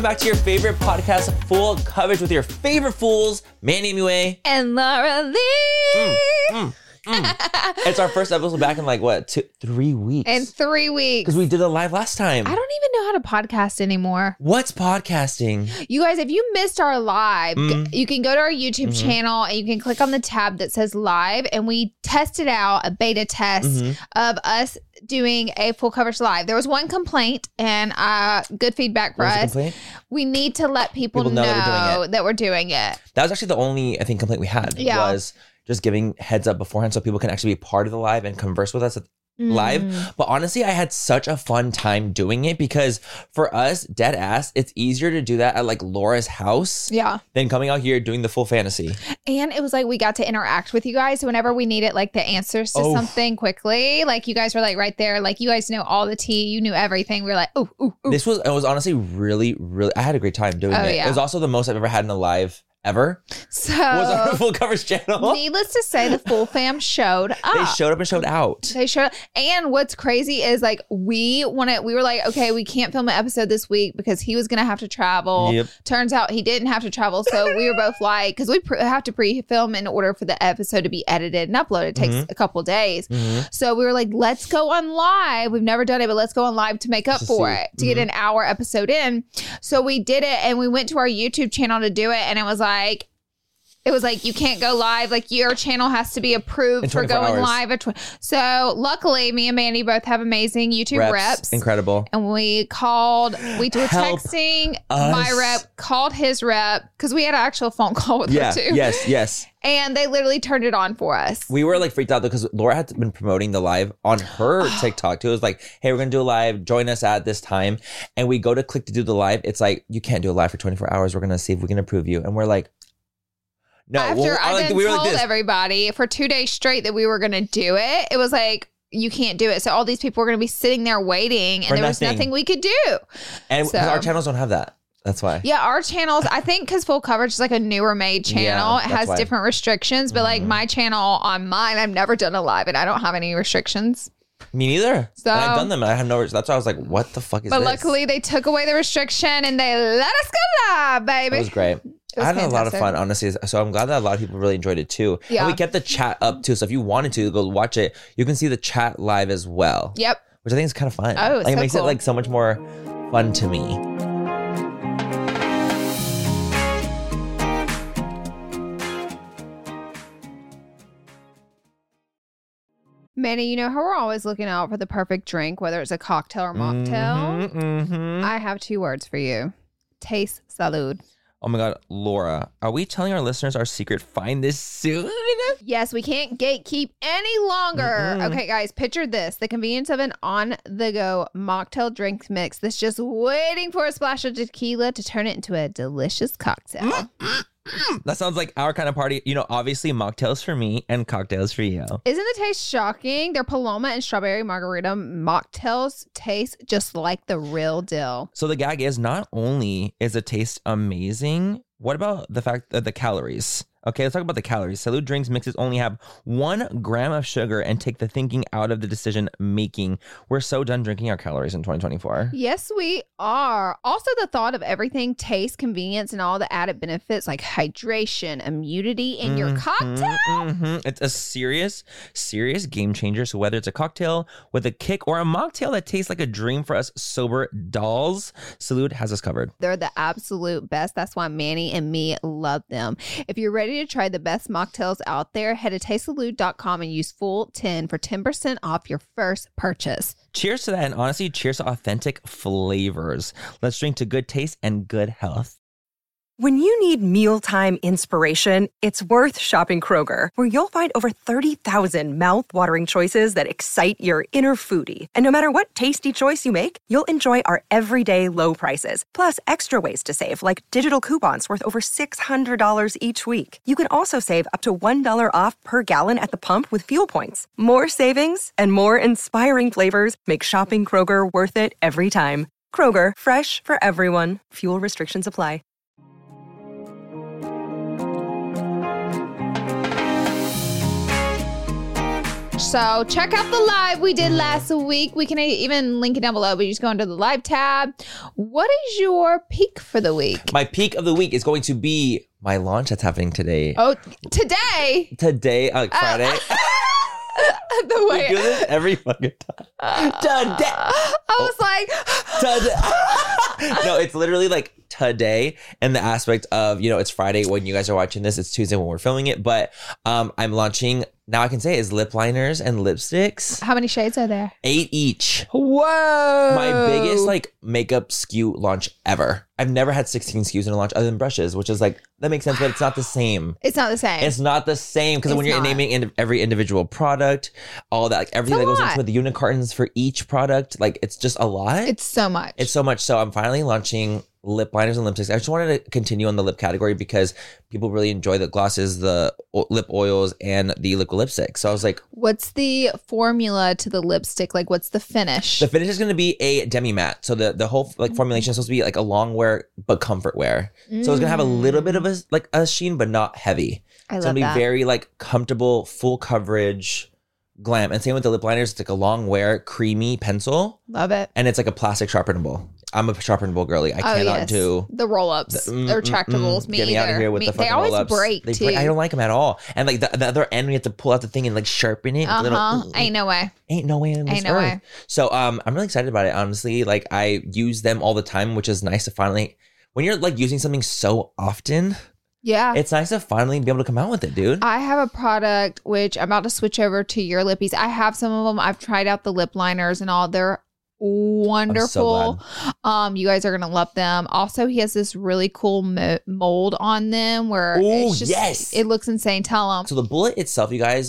back to your favorite podcast, Full Coverage, with your favorite fools, Manny MUA. And Laura Lee. It's our first episode back in like, what, 3 weeks? In 3 weeks. Because we did it live last time. I don't even know how to podcast anymore. What's podcasting? You guys, if you missed our live, you can go to our YouTube channel and you can click on the tab that says live. And we tested out a beta test of us doing a full coverage live. There was one complaint and good feedback for us. We need to let people know that we're doing it. That was actually the only, I think, complaint we had was just giving heads up beforehand so people can actually be part of the live and converse with us live. But honestly, I had such a fun time doing it because for us, dead ass, it's easier to do that at like Laura's house than coming out here doing the full fantasy. And it was like we got to interact with you guys whenever we needed like the answers to something quickly. Like you guys were like right there. Like you guys know all the tea. You knew everything. We were like, ooh. It was honestly really, I had a great time doing it. Yeah. It was also the most I've ever had in a live ever. So was our full coverage channel. Needless to say, the full fam showed up. They showed up and showed out. They showed up. And what's crazy is like we were like, okay, we can't film an episode this week because he was gonna have to travel. Yep. Turns out he didn't have to travel. So we were both like, because we have to pre-film in order for the episode to be edited and uploaded. It takes a couple days. So we were like, let's go on live. We've never done it, but let's go on live to make up for it, to get an hour episode in. So we did it and we went to our YouTube channel to do it. And it was like, you can't go live. Like your channel has to be approved for going live. So luckily, me and Mandy both have amazing YouTube reps. Incredible. And we were texting. My rep called his rep because we had an actual phone call with her too. Yes. And they literally turned it on for us. We were like freaked out though because Laura had been promoting the live on her TikTok too. It was like, hey, we're going to do a live. Join us at this time. And we go to click to do the live. It's like, you can't do a live for 24 hours. We're going to see if we can approve you. And we're like, no. After I told everybody for 2 days straight that we were going to do it, it was like, you can't do it. So all these people were going to be sitting there waiting and there was nothing we could do. And our channels don't have that. That's why. Yeah, our channels, I think because Full Coverage is like a newer made channel. It has different restrictions. But like my channel on mine, I've never done a live and I don't have any restrictions. Me neither. So, and I've done them and I have no. That's why I was like, what the fuck is this? But luckily they took away the restriction and they let us go live, baby. It was great. I had a lot of fun, honestly. So I'm glad that a lot of people really enjoyed it too. Yeah. And we kept the chat up too. So if you wanted to go watch it, you can see the chat live as well. Yep. Which I think is kind of fun. Oh, like, it makes it like so much more fun to me. Manny, you know how we're always looking out for the perfect drink, whether it's a cocktail or mocktail? I have 2 words for you. Taste salud. Oh my God, Laura, are we telling our listeners our secret find this soon? Yes, we can't gatekeep any longer. Okay, guys, picture this. The convenience of an on-the-go mocktail drink mix that's just waiting for a splash of tequila to turn it into a delicious cocktail. That sounds like our kind of party. You know, obviously mocktails for me and cocktails for you. Isn't the taste shocking? Their Paloma and Strawberry Margarita mocktails taste just like the real deal. So the gag is, not only is the taste amazing, what about the fact that the calories? Okay, let's talk about the calories. Salud drinks mixes only have 1 gram of sugar and take the thinking out of the decision making. We're so done drinking our calories in 2024. Yes, we are. Also, the thought of everything, taste, convenience, and all the added benefits like hydration, immunity in your cocktail. It's a serious game changer. So whether it's a cocktail with a kick or a mocktail that tastes like a dream for us sober dolls, Salud has us covered. They're the absolute best. That's why Manny and me love them. If you're ready to try the best mocktails out there, head to tastesalud.com and use full10 for 10% off your first purchase. Cheers to that, and honestly, cheers to authentic flavors. Let's drink to good taste and good health. When you need mealtime inspiration, it's worth shopping Kroger, where you'll find over 30,000 mouth-watering choices that excite your inner foodie. And no matter what tasty choice you make, you'll enjoy our everyday low prices, plus extra ways to save, like digital coupons worth over $600 each week. You can also save up to $1 off per gallon at the pump with fuel points. More savings and more inspiring flavors make shopping Kroger worth it every time. Kroger, fresh for everyone. Fuel restrictions apply. launch. So check out the live we did last week. We can even link it down below, but you just go into the live tab. What is your peak for the week? My peak of the week is going to be my launch that's happening today. Oh, today? Today, Friday. The way we do this every fucking time. Today. I was like, today. No, it's literally like today, and the aspect of, it's Friday when you guys are watching this. It's Tuesday when we're filming it, but I'm launching, now I can say, is lip liners and lipsticks. How many shades are there? 8 each. Whoa. My biggest makeup SKU launch ever. I've never had 16 SKUs in a launch other than brushes, which is that makes sense, but it's not the same. It's not the same. It's not the same because when you're naming every individual product, all that, everything that goes into it, the unit cartons for each product, it's just a lot. It's so much. It's so much. So I'm finally launching lip liners and lipsticks. I just wanted to continue on the lip category because people really enjoy the glosses, the lip oils, and the liquid lipstick. So I was like, what's the formula to the lipstick? What's the finish? The finish is going to be a demi matte. So the whole formulation is supposed to be a long wear but comfort wear. So it's going to have a little bit of a sheen but not heavy. I love that. It's going to be very comfortable, full coverage glam. And same with the lip liners. It's a long wear, creamy pencil. Love it. And it's a plastic sharpenable. I'm a sharpenable girly. I cannot do the roll-ups, the retractables. Me get me either. out of here with the fucking roll-ups. They always break too. I don't like them at all. And the other end, we have to pull out the thing and sharpen it. Ain't no way. Ain't no way in this earth. So I'm really excited about it. Honestly, I use them all the time, which is nice to finally. When you're using something so often. Yeah. It's nice to finally be able to come out with it, dude. I have a product which I'm about to switch over to your lippies. I have some of them. I've tried out the lip liners and all. They're wonderful. So you guys are gonna love them. Also, he has this really cool mold on them where it looks insane. Tell them. So the bullet itself, you guys,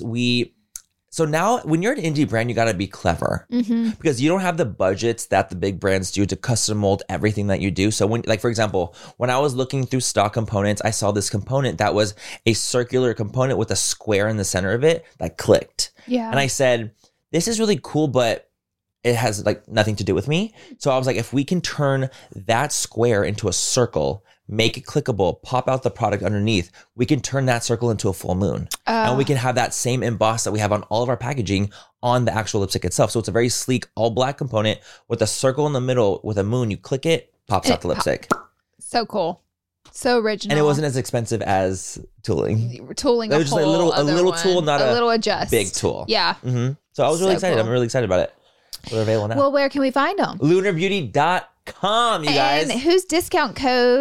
so now when you're an indie brand, you got to be clever because you don't have the budgets that the big brands do to custom mold everything that you do. So when, for example, when I was looking through stock components, I saw this component that was a circular component with a square in the center of it that clicked. Yeah. And I said, this is really cool, but it has nothing to do with me. So I was like, if we can turn that square into a circle, make it clickable, pop out the product underneath, we can turn that circle into a full moon. And we can have that same emboss that we have on all of our packaging on the actual lipstick itself. So it's a very sleek, all black component with a circle in the middle with a moon. You click it, pops out the lipstick. So cool. So original. And it wasn't as expensive as tooling. Tooling, it was just a little tool, not a little adjust. Big tool. Yeah. So I was really excited. Cool. I'm really excited about it. They're available now. Well, where can we find them? LunarBeauty.com, you guys. And whose discount code?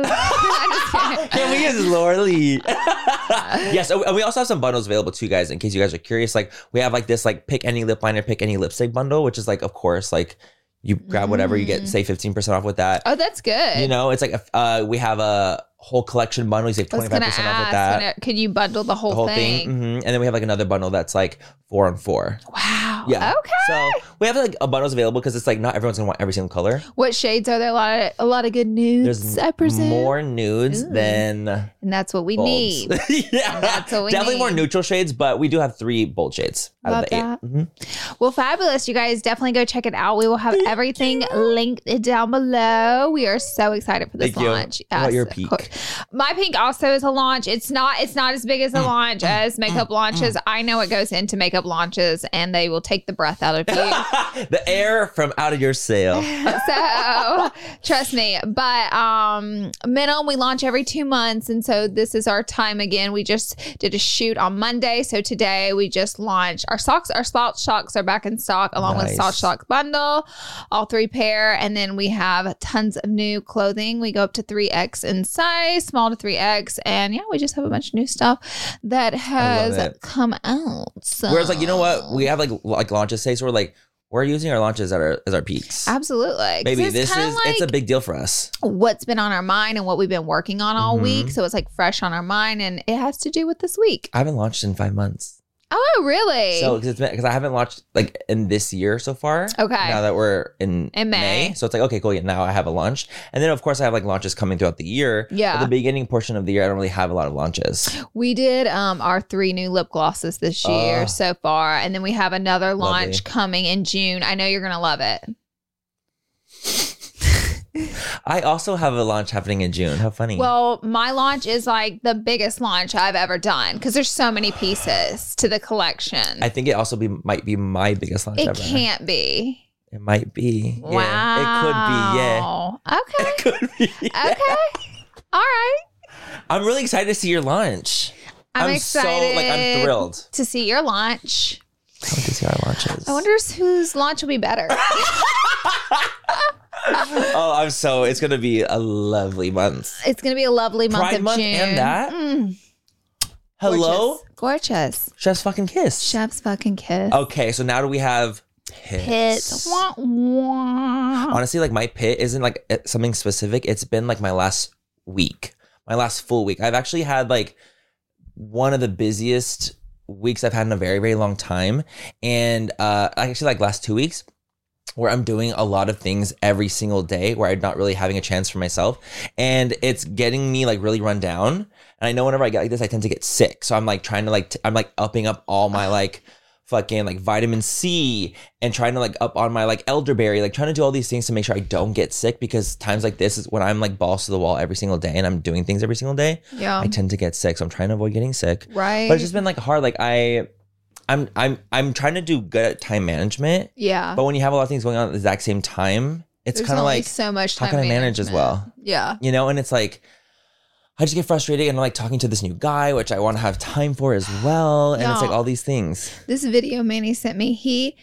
Can we use Laura Lee? Yes, and we also have some bundles available too, guys, in case you guys are curious. We have this pick any lip liner, pick any lipstick bundle, which is of course, you grab whatever, you get, say 15% off with that. Oh, that's good. It's we have a whole collection bundle. You save 25% off with that. Could you bundle the whole thing? And then we have another bundle that's 4-on-4. Wow. Yeah. Okay. So we have a bundles available because it's not everyone's gonna want every single color. What shades are there? A lot of good nudes. There's I presume more nudes than. And that's what we bolds. need. Yeah. That's what we Definitely need. more neutral shades, but we do have 3 bold shades out Love of the 8. that. Well, fabulous. You guys definitely go check it out. We will have everything linked down below. We are so excited for this Thank launch. You. Yes, what your peak? My peak also is a launch. It's not as big as a launch as makeup launches. I know it goes into makeup launches and they will take the breath out of you. The air from out of your sail. So trust me. But minimum, we launch every 2 months. And so this is our time again. We just did a shoot on Monday. So today we just launched our socks. Our Slouch Socks are back in stock along with Slouch Socks bundle, all 3 pair. And then we have tons of new clothing. We go up to 3X in size, small to 3X. And yeah, we just have a bunch of new stuff that has come out. So. Whereas you know what? We have like launches say, so we're using our launches as our peaks. Absolutely. Maybe it's a big deal for us. What's been on our mind and what we've been working on all week. So it's fresh on our mind and it has to do with this week. I haven't launched in 5 months. Oh, really? So because I haven't launched in this year so far. Okay. Now that we're in May. So it's okay, cool. Yeah, now I have a launch. And then of course I have launches coming throughout the year. Yeah. But the beginning portion of the year, I don't really have a lot of launches. We did our 3 new lip glosses this year so far. And then we have another launch coming in June. I know you're going to love it. I also have a launch happening in June. How funny. Well, my launch is like the biggest launch I've ever done because there's so many pieces to the collection. I think it also might be my biggest launch ever. It can't be. It might be. Wow. Yeah, it could be. Yeah. Okay. It could be. Yeah. Okay. All right. I'm really excited to see your launch. I'm excited. I'm thrilled to see your launch. I want to see our launches. I wonder whose launch will be better. It's going to be a lovely month. It's going to be a lovely month Pride of month June. and that. Hello? Gorgeous. Chef's fucking kiss. Chef's fucking kiss. Okay, so now do we have pits. Wah, wah. Honestly, like my pit isn't like something specific. It's been like my last week, my last full week. I've actually had like one of the busiest weeks I've had in a very, very long time. And actually like last 2 weeks where I'm doing a lot of things every single day where I'm not really having a chance for myself. And it's getting me like really run down. And I know whenever I get like this, I tend to get sick. So I'm like trying to I'm like upping up all my like fucking like vitamin C and trying to like up on my like elderberry, like trying to do all these things to make sure I don't get sick, because times like this is when I'm like balls to the wall every single day and I'm doing things every single day. Yeah. I tend to get sick. So I'm trying to avoid getting sick. Right. But it's just been like hard. Like I'm trying to do good at time management. Yeah. But when you have a lot of things going on at the exact same time, it's kind of like so much time how can I manage as well? Yeah. You know, and it's like I just get frustrated and I'm like talking to this new guy, which I want to have time for as well. And it's like all these things. This video Manny sent me, he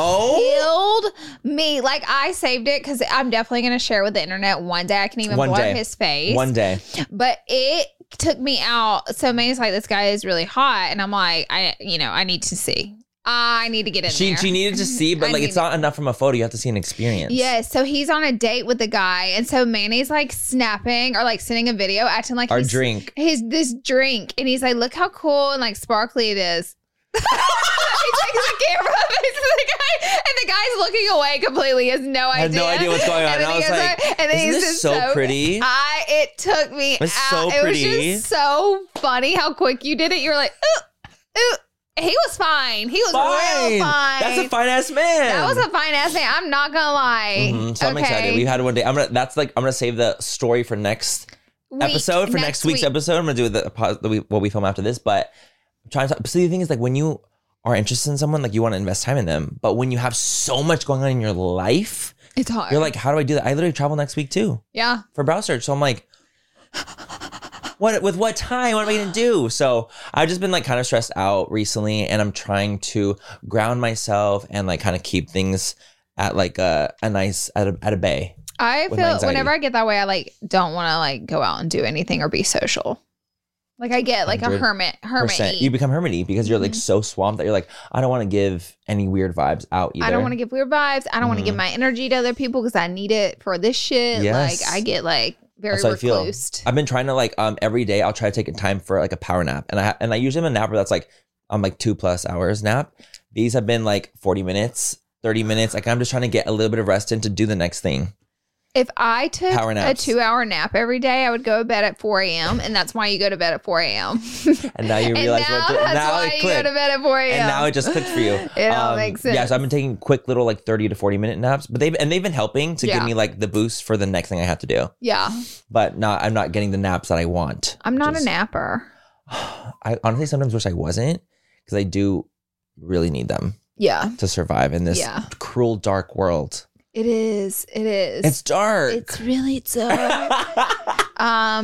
killed me. Like I saved it because I'm definitely going to share it with the internet one day. I can even blur his face. One day. But it took me out. So Manny's like, this guy is really hot. And I'm like, I need to see. I need to get in there. She needed to see, but like it's not enough from a photo. You have to see an experience. Yes. So he's on a date with the guy. And so Manny's like snapping or like sending a video acting like this drink. And he's like, look how cool and like sparkly it is. He takes the camera faces the guy, and the guy's looking away completely. He has no idea. I had no idea what's going on. And I was like, and then isn't this so pretty? It took me out. So pretty. It was just so funny how quick you did it. You were like, ooh, ooh. He was fine. He was real fine. That's a fine ass man. That was a fine ass man. I'm not gonna lie. Mm-hmm. So I'm excited. We've had one day. I'm gonna save the story for next episode. For next week's episode, I'm gonna do what we film after this. But I'm trying to. So the thing is, like, when you are interested in someone, like you want to invest time in them. But when you have so much going on in your life, it's hard. You're like, how do I do that? I literally travel next week too. Yeah. For Brow Search. So I'm like, what time? What am I gonna do? So I've just been like kind of stressed out recently, and I'm trying to ground myself and like kind of keep things at like a nice at a bay. I feel whenever I get that way, I like don't want to like go out and do anything or be social. Like I get like 100%. a hermit. You become hermity because you're like so swamped that you're like, I don't want to give any weird vibes out either. I don't want to give weird vibes. I don't want to give my energy to other people because I need it for this shit. Yes. Like I get like very reclused. I've been trying to like every day I'll try to take a time for like a power nap, and I usually am a napper that's like I'm like 2+ hours nap. These have been like 40 minutes, 30 minutes. Like I'm just trying to get a little bit of rest in to do the next thing. If I took a 2-hour nap every day, I would go to bed at 4 a.m. And that's why you go to bed at 4 a.m. And now you realize now you go to bed at 4 a.m. And now it just clicked for you. It all makes sense. Yeah, so I've been taking quick little like 30 to 40 minute naps, but they've been helping to give me like the boost for the next thing I have to do. Yeah. But I'm not getting the naps that I want. I'm not a napper. I honestly sometimes wish I wasn't, because I do really need them. Yeah. To survive in this cruel, dark world. It is. It's dark. It's really dark. But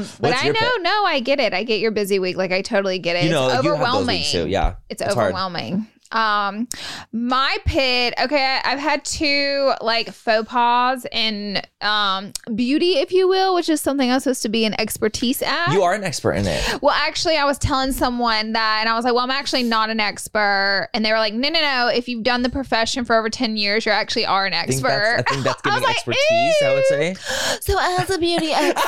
I get it. I get your busy week. Like I totally get it. It's overwhelming. You have those weeks too. Yeah. It's overwhelming. My pit, okay, I've had 2 like faux pas in beauty, if you will, which is something I'm supposed to be an expertise at. You are an expert in it. Well, actually, I was telling someone that, and I was like, well, I'm actually not an expert. And they were like, no. If you've done the profession for over 10 years, you actually are an expert. I think that's giving expertise, I would say. So as a beauty expert.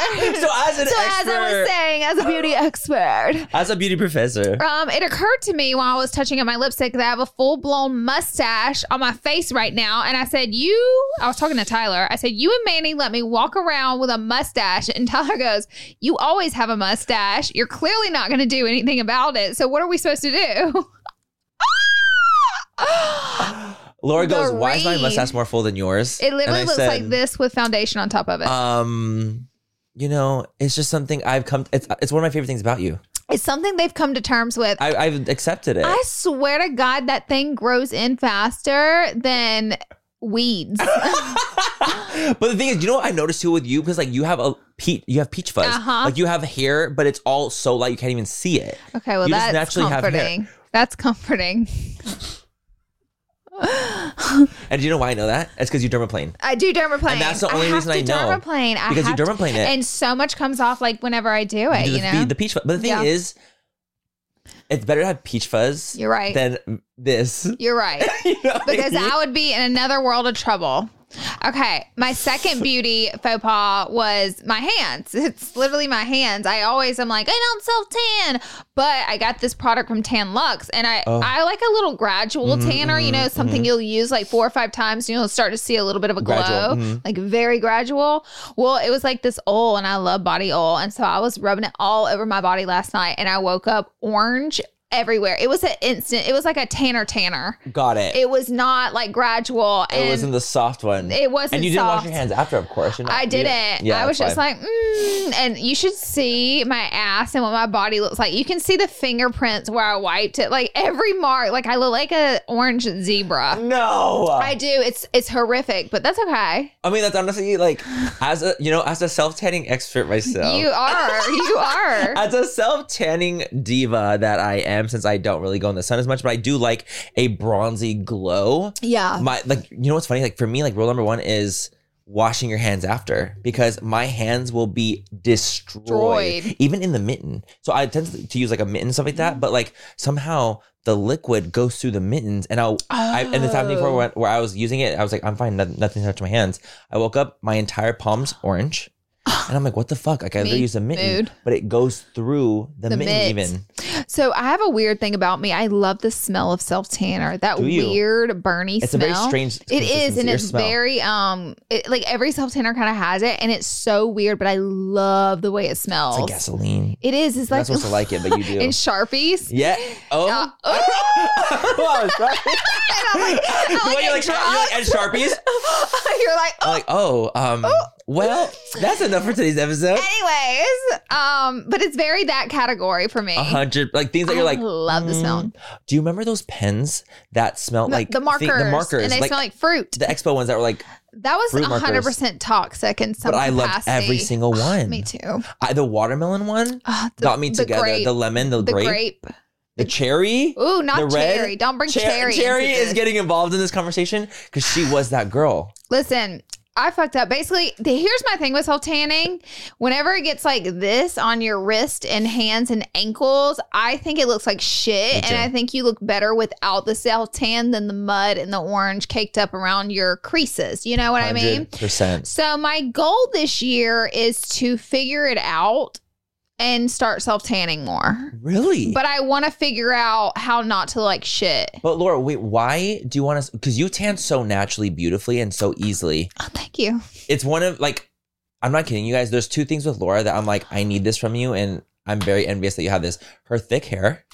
As I was saying, as a beauty expert. As a beauty professor. It occurred to me while I was touching up my lipstick that I have a full-blown mustache on my face right now. And I said, I was talking to Tyler. I said, you and Manny let me walk around with a mustache. And Tyler goes, you always have a mustache. You're clearly not going to do anything about it. So what are we supposed to do? Laura goes, why is my mustache more full than yours? It literally looks like this with foundation on top of it. You know, it's just something it's one of my favorite things about you. It's something they've come to terms with. I've accepted it. I swear to God, that thing grows in faster than weeds. But the thing is, you know what I noticed too with you? Because like you have peach fuzz. Like you have hair, but it's all so light you can't even see it. Okay, well, that's comforting. That's comforting. And do you know why I know that? It's because you dermaplane. I do dermaplane. And that's the only reason I know. Dermaplane. Because you dermaplane it. And so much comes off like whenever I do it, you know? The peach fuzz. But the thing is, it's better to have peach fuzz than this. You're right. You know because I would be in another world of trouble. Okay, my second beauty faux pas was my hands. It's literally my hands. I'm like, I don't self-tan, but I got this product from Tan Luxe, and I like a little gradual tanner, you know, something you'll use like 4 or 5 times, and you'll start to see a little bit of a glow, like very gradual. Well, it was like this oil, and I love body oil, and so I was rubbing it all over my body last night, and I woke up orange everywhere. It was an instant. It was like a tanner. Got it. It was not like gradual. It wasn't the soft one. It wasn't. And you didn't wash your hands after, of course. I didn't. Yeah, I was just like, and you should see my ass and what my body looks like. You can see the fingerprints where I wiped it. Like every mark. Like I look like an orange zebra. No, I do. It's horrific, but that's okay. I mean, that's honestly like as a self-tanning expert myself. You are. As a self-tanning diva that I am, since I don't really go in the sun as much, but I do like a bronzy glow. Yeah. You know what's funny? Like for me, like rule number 1 is washing your hands after, because my hands will be destroyed even in the mitten. So I tend to use like a mitten, stuff like that, but like somehow the liquid goes through the mittens, and and the time before where I was using it, I was like, I'm fine, nothing touched my hands. I woke up, my entire palm's orange. And I'm like, what the fuck? Like I literally use a mitten, but it goes through the mitten even. So I have a weird thing about me. I love the smell of self-tanner. That weird burny smell. It's a very strange. It is, and it's very like every self-tanner kind of has it, and it's so weird. But I love the way it smells. It's like gasoline. It is. It's like I'm not supposed to like it, but you do. And Sharpies. Yeah. Oh. You like and Sharpies? You're like, I'm like, well, that's enough for today's episode. Anyways, but it's very that category for me. 100, like things that you're like, love the smell. Do you remember those pens that smelled like the markers? And they smell like fruit. The Expo ones that were like, that was 100% toxic in some capacity. But I loved every single one. Me too. The watermelon one got me together. Grape. The lemon, the grape. The cherry. Ooh, not the red. cherry. Don't bring cherry. Cherry is getting involved in this conversation because she was that girl. Listen, I fucked up. Basically, here's my thing with self-tanning. Whenever it gets like this on your wrist and hands and ankles, I think it looks like shit. And I think you look better without the self-tan than the mud and the orange caked up around your creases. You know what I mean? 100%. So my goal this year is to figure it out and start self-tanning more. Really? But I want to figure out how not to like shit. But Laura, wait, why do you want to? Because you tan so naturally, beautifully, and so easily. Oh, thank you. It's one of like, I'm not kidding you guys. There's 2 things with Laura that I'm like, I need this from you, and I'm very envious that you have this. Her thick hair.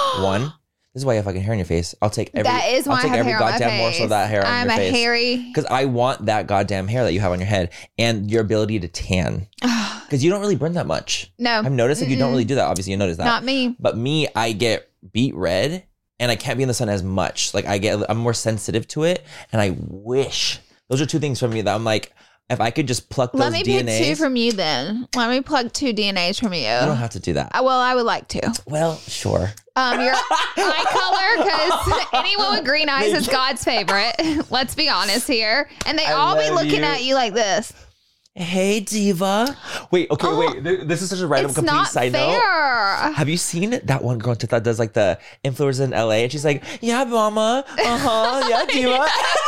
1. This is why you have fucking hair on your face. I'll take every. That is why I have hair on my face. goddamn morsel of that hair on your face. I'm a hairy. Because I want that goddamn hair that you have on your head and your ability to tan. Because you don't really burn that much. No. I've noticed that you don't really do that. Obviously, you notice that. Not me. But me, I get beet red and I can't be in the sun as much. Like I'm more sensitive to it. And I wish. Those are 2 things for me that I'm like, if I could just pluck those DNAs. Let me pick 2 from you then. Let me plug 2 DNAs from you. You don't have to do that. Well, I would like to. Well, sure. Your eye color, because anyone with green eyes is God's favorite. Let's be honest here. And they all be looking at you like this. Hey, diva. Wait, okay, wait. This is such a random, complete side note. Have you seen that one girl on TikTok does like the influencers in LA? And she's like, yeah, mama. Yeah, diva.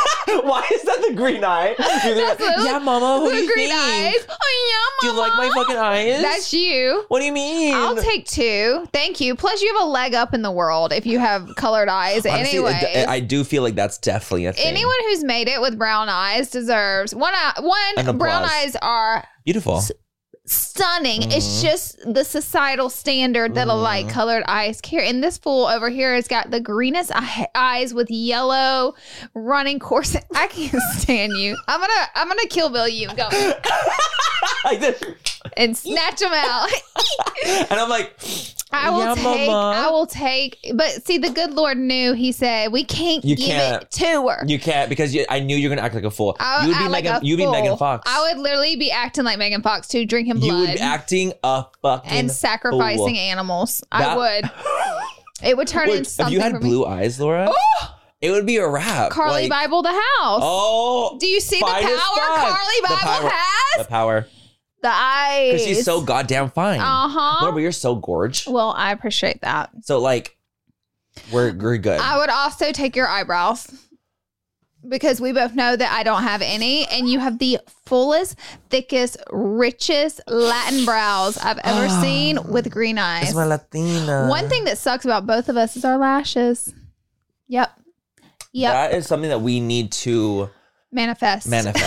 Why is that the green eye? Yeah, mama. What do you think? Eyes. Oh, yeah, mama. Do you like my fucking eyes? That's you. What do you mean? I'll take 2. Thank you. Plus, you have a leg up in the world if you have colored eyes. Honestly, anyway, I do feel like that's definitely a thing. Anyone who's made it with brown eyes deserves one. Brown eyes are beautiful. stunning. It's just the societal standard that a light colored eyes carry. And this fool over here has got the greenest eyes with yellow running corset. I can't stand you. I'm gonna Kill Bill you and go like this. And snatch him out. And I'm like, I will take. But see, the good Lord knew. He said, we can't give it to her. You can't, because I knew you were going to act like a fool. You'd be Megan Fox. I would literally be acting like Megan Fox too, drinking blood. You would be acting a fucking and sacrificing fool. Animals. I would. It would turn into something. If you had blue eyes, Laura, it would be a wrap. Carly Bible the house. Oh. Do you see the power Carly Bible has? The power. The eyes. Because she's so goddamn fine. Laura, but you're so gorge. Well, I appreciate that. So, like, we're good. I would also take your eyebrows. Because we both know that I don't have any. And you have the fullest, thickest, richest Latin brows I've ever seen with green eyes. It's my Latina. One thing that sucks about both of us is our lashes. Yep. That is something that we need to manifest.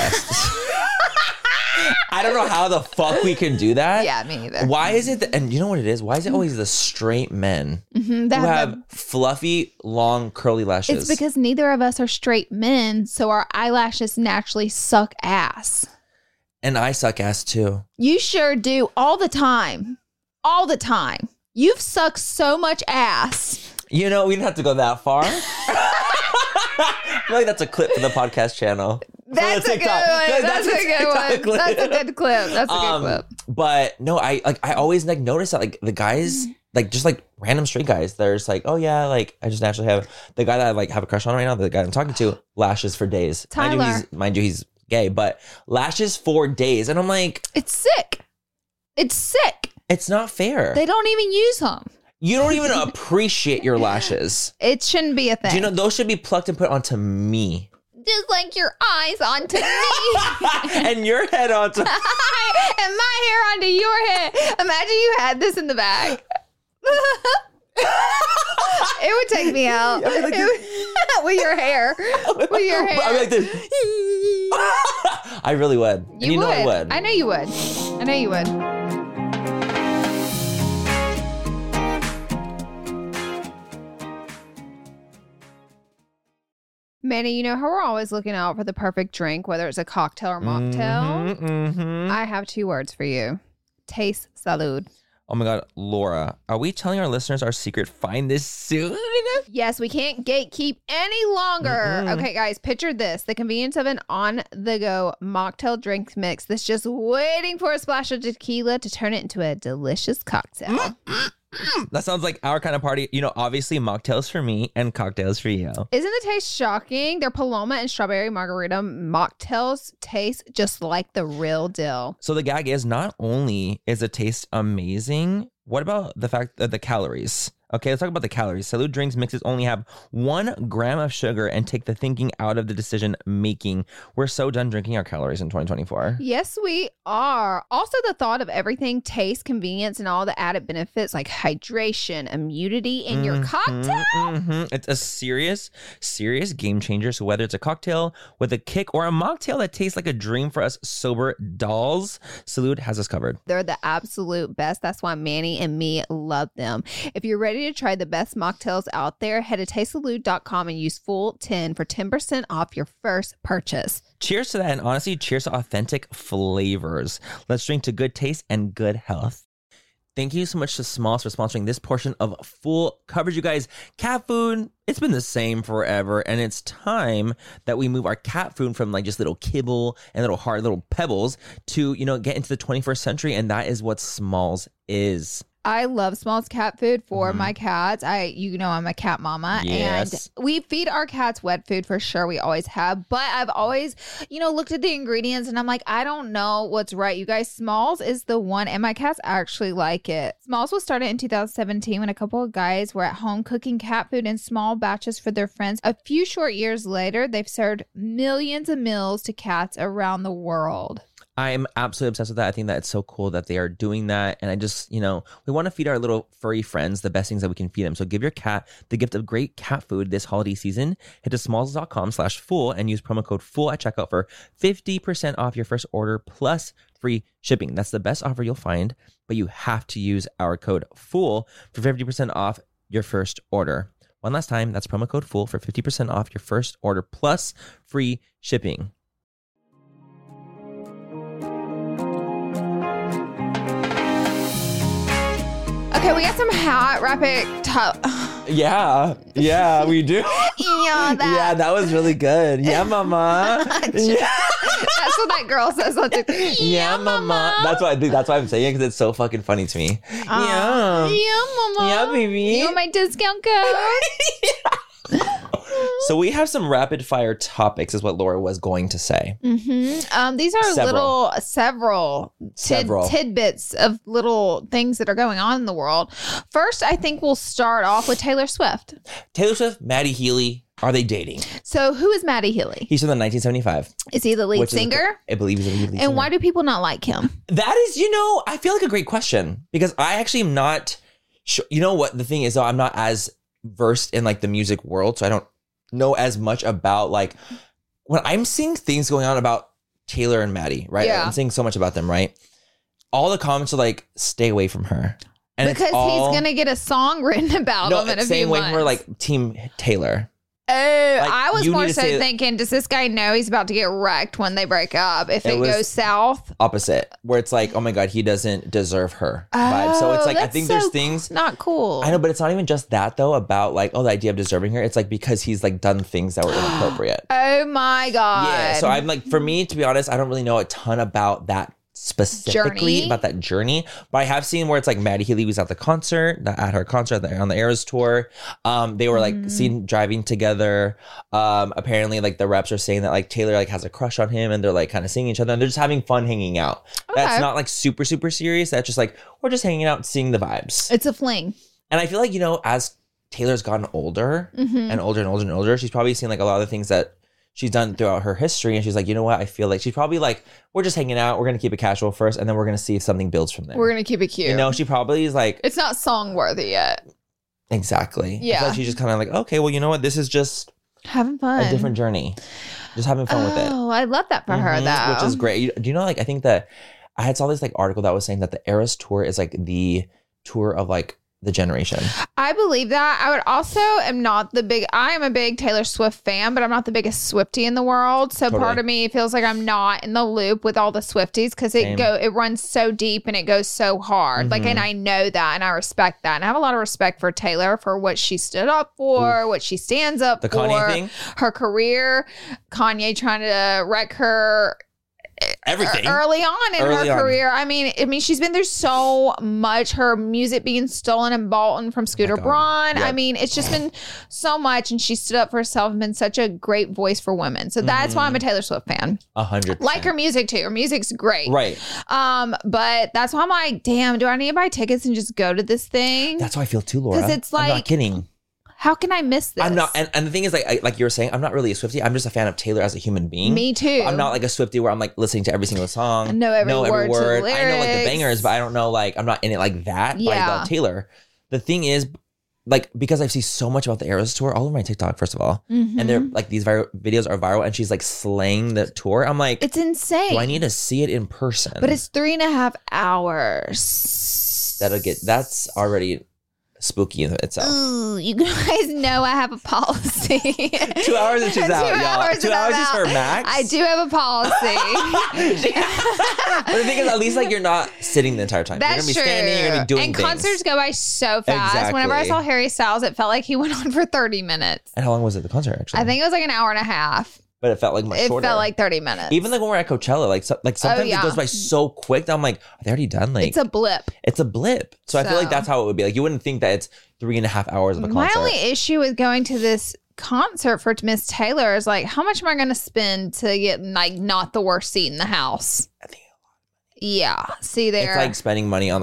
I don't know how the fuck we can do that. Yeah, me neither. Why is it and you know what it is? Why is it always the straight men who have fluffy, long, curly lashes? It's because neither of us are straight men, so our eyelashes naturally suck ass. And I suck ass too. You sure do. All the time. All the time. You've sucked so much ass. You know, we didn't have to go that far. I feel like that's a clip for the podcast channel. That's a good one. That's a good one. That's a good clip. That's a good clip. But no, I always like notice that like the guys, like just like random straight guys, they're just like, oh yeah, like I just naturally have the guy that I like have a crush on right now, the guy I'm talking to, lashes for days. Tyler. Mind you, he's gay, but lashes for days. And I'm like, it's sick. It's sick. It's not fair. They don't even use them. You don't even appreciate your lashes. It shouldn't be a thing. Do you know those should be plucked and put onto me? Just like your eyes onto me. And your head onto and my hair onto your head. Imagine you had this in the back. It would take me out. With your hair. With your hair. I'd be like this. I really would. You know I would. I know you would. I know you would. Manny, you know how we're always looking out for the perfect drink, whether it's a cocktail or mocktail? I have 2 words for you. Taste salud. Oh my God, Laura, are we telling our listeners our secret? Find this soon? Yes, we can't gatekeep any longer. Okay, guys, picture this. The convenience of an on-the-go mocktail drink mix that's just waiting for a splash of tequila to turn it into a delicious cocktail. That sounds like our kind of party. You know, obviously mocktails for me and cocktails for you. Isn't the taste shocking? Their Paloma and strawberry margarita mocktails taste just like the real deal. So the gag is not only is the taste amazing, what about the fact that the calories? Okay, let's talk about the calories. Salud drinks mixes only have 1 gram of sugar and take the thinking out of the decision making. We're so done drinking our calories in 2024. Yes, we are. Also, the thought of everything, taste, convenience, and all the added benefits like hydration, immunity in your cocktail. It's a serious game changer. So whether it's a cocktail with a kick or a mocktail that tastes like a dream for us sober dolls, Salud has us covered. They're the absolute best. That's why Manny and me love them. If you're ready to try the best mocktails out there, head to tastesalud.com and use full10 for 10% off your first purchase. Cheers to that, and honestly, cheers to authentic flavors. Let's drink to good taste and good health. Thank you so much to Smalls for sponsoring this portion of Full Coverage, you guys. Cat food, it's been the same forever, and it's time that we move our cat food from like just little kibble and little hard little pebbles to, you know, get into the 21st century, and that is what Smalls is. I love Smalls cat food for my cats. I'm a cat mama. Yes. And we feed our cats wet food for sure. We always have. But I've always, looked at the ingredients and I'm like, I don't know what's right. You guys, Smalls is the one. And my cats actually like it. Smalls was started in 2017 when a couple of guys were at home cooking cat food in small batches for their friends. A few short years later, they've served millions of meals to cats around the world. I'm absolutely obsessed with that. I think that it's so cool that they are doing that. And I just, we want to feed our little furry friends the best things that we can feed them. So give your cat the gift of great cat food this holiday season. Head to smalls.com/fool and use promo code FOOL at checkout for 50% off your first order plus free shipping. That's the best offer you'll find, but you have to use our code FOOL for 50% off your first order. One last time, that's promo code FOOL for 50% off your first order plus free shipping. Okay, we got some hot rapid top. Yeah, we do. That was really good. Yeah, mama. Yeah. That's what that girl says on TikTok. Yeah, mama. That's why I'm saying it, because it's so fucking funny to me. Yeah, mama. Yeah, baby. You want my discount code? So we have some rapid fire topics, is what Laura was going to say. Mm-hmm. These are several tidbits of little things that are going on in the world. First, I think we'll start off with Taylor Swift. Taylor Swift, Maddie Healy, are they dating? So who is Maddie Healy? He's from the 1975. Is he the lead singer? I believe he's the lead singer. And why do people not like him? That is, I feel like a great question, because I actually am not sure. You know what the thing is, though? I'm not as versed in like the music world, so I don't know as much about like when I'm seeing things going on about Taylor and Maddie, right? Yeah. I'm seeing so much about them, right? All the comments are like, stay away from her. And because he's going to get a song written about him in a few months. Stay away from her, like Team Taylor. Oh, I was more so thinking, does this guy know he's about to get wrecked when they break up if it goes south? Opposite, where it's like, oh my God, he doesn't deserve her vibe. So it's like, I think there's things. Not cool. I know, but it's not even just that though, about like, the idea of deserving her. It's like because he's like done things that were inappropriate. Oh my God. Yeah. So I'm like, for me, to be honest, I don't really know a ton about that specifically about that journey, but I have seen where it's like Maddie Healy was at the concert, at her concert on the Eras tour. They were like seen driving together. Apparently like the reps are saying that like Taylor like has a crush on him, and they're like kind of seeing each other, and they're just having fun hanging out. Okay. That's not like super serious. That's just like, we're just hanging out, seeing the vibes. It's a fling. And I feel like, as Taylor's gotten older and older, she's probably seen like a lot of the things that she's done throughout her history, and she's like, you know what? I feel like she's probably like, we're just hanging out. We're going to keep it casual first, and then we're going to see if something builds from there. We're going to keep it cute. She probably is like... It's not song worthy yet. Exactly. Yeah. I feel like she's just kind of like, okay, well, you know what? This is just... having fun. A different journey. Just having fun with it. Oh, I love that for her, though. Which is great. Do you know, like, I think that... I had saw this like article that was saying that the Eras tour is like the tour of like the generation. I believe that. I would also I am a big Taylor Swift fan, but I'm not the biggest Swiftie in the world. So part of me feels like I'm not in the loop with all the Swifties, because it runs so deep and it goes so hard. Like, and I know that, and I respect that. And I have a lot of respect for Taylor for what she stood up for, what she stands up for. The Kanye thing? Her career. Kanye trying to wreck her everything early on in her career. I mean, she's been through so much. Her music being stolen and bought from Scooter Braun. Yep. I mean, it's just been so much, and she stood up for herself and been such a great voice for women. So that's why I'm a Taylor Swift fan. 100%. Like her music too. Her music's great. Right. But that's why I'm like, damn, do I need to buy tickets and just go to this thing? That's how I feel too, Laura. Because it's like, I'm not kidding. How can I miss this? I'm not, and the thing is, like you were saying, I'm not really a Swiftie. I'm just a fan of Taylor as a human being. Me too. I'm not like a Swiftie where I'm like listening to every single song. I know every word. I know like the bangers, but I don't know, like, I'm not in it like that. Yeah. But I love Taylor. The thing is, like, because I've seen so much about the Eras tour all over my TikTok, first of all, and they're like, these videos are viral, and she's like slaying the tour. I'm like, it's insane. Do I need to see it in person? But it's 3.5 hours. That's already spooky in itself. Ooh, you guys know I have a policy. 2 hours and she's out, y'all. 2 hours is her max. I do have a policy. But the thing is, at least like you're not sitting the entire time. That's you're gonna be standing, you're gonna be doing and things. Concerts go by so fast. Exactly. Whenever I saw Harry Styles, it felt like he went on for 30 minutes. And how long was it, the concert, actually? I think it was like an hour and a half. But it felt like much shorter. It felt like 30 minutes. Even like when we're at Coachella, like sometimes it goes by so quick that I'm like, are they already done? Like, it's a blip. It's a blip. So I feel like that's how it would be. Like, you wouldn't think that it's 3.5 hours of a concert. My only issue with going to this concert for Miss Taylor is like, how much am I going to spend to get like not the worst seat in the house? I think a lot. Yeah. See there. It's like spending money on like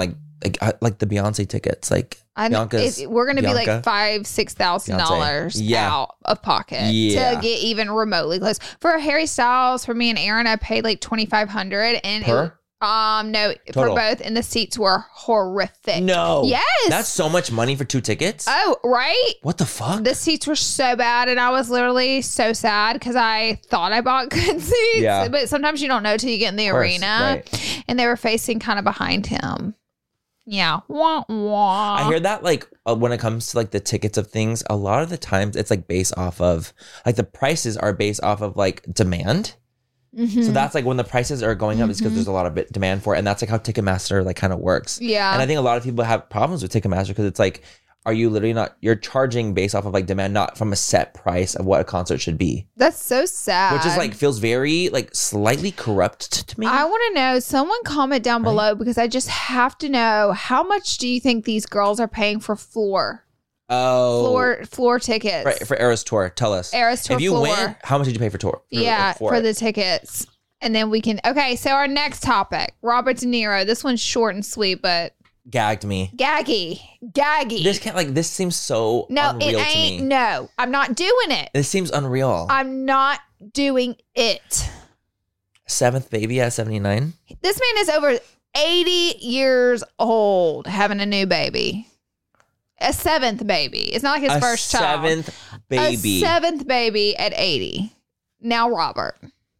like the Beyonce tickets. Like we're going to be like $5,000-$6,000 out of pocket to get even remotely close. For Harry Styles, for me and Aaron, I paid like $2,500 and no, total. For both, and the seats were horrific. No. Yes. That's so much money for 2 tickets? Oh, right? What the fuck? The seats were so bad, and I was literally so sad because I thought I bought good seats. Yeah. But sometimes you don't know till you get in the arena. Right. And they were facing kind of behind him. Yeah. Wah, wah. I hear that like when it comes to like the tickets of things, a lot of the times it's like based off of like the prices are based off of like demand. Mm-hmm. So that's like when the prices are going up, it's because there's a lot of demand for it. And that's like how Ticketmaster like kind of works. Yeah. And I think a lot of people have problems with Ticketmaster because it's like, are you literally not, you're charging based off of like demand, not from a set price of what a concert should be. That's so sad. Which is like, feels very like slightly corrupt to me. I want to know, someone comment down below because I just have to know, how much do you think these girls are paying for floor tickets? Right, for Eras Tour. Tell us. Eras Tour. If you win, how much did you pay for tour? For the tickets. And then we can, okay, so our next topic, Robert De Niro. This one's short and sweet, but gagged me. Gaggy. This seems so unreal to me. No, I'm not doing it. This seems unreal. I'm not doing it. 7th baby at 79. This man is over 80 years old having a new baby. A 7th baby. It's not like his first child. A 7th baby. A 7th baby at 80. Now Robert.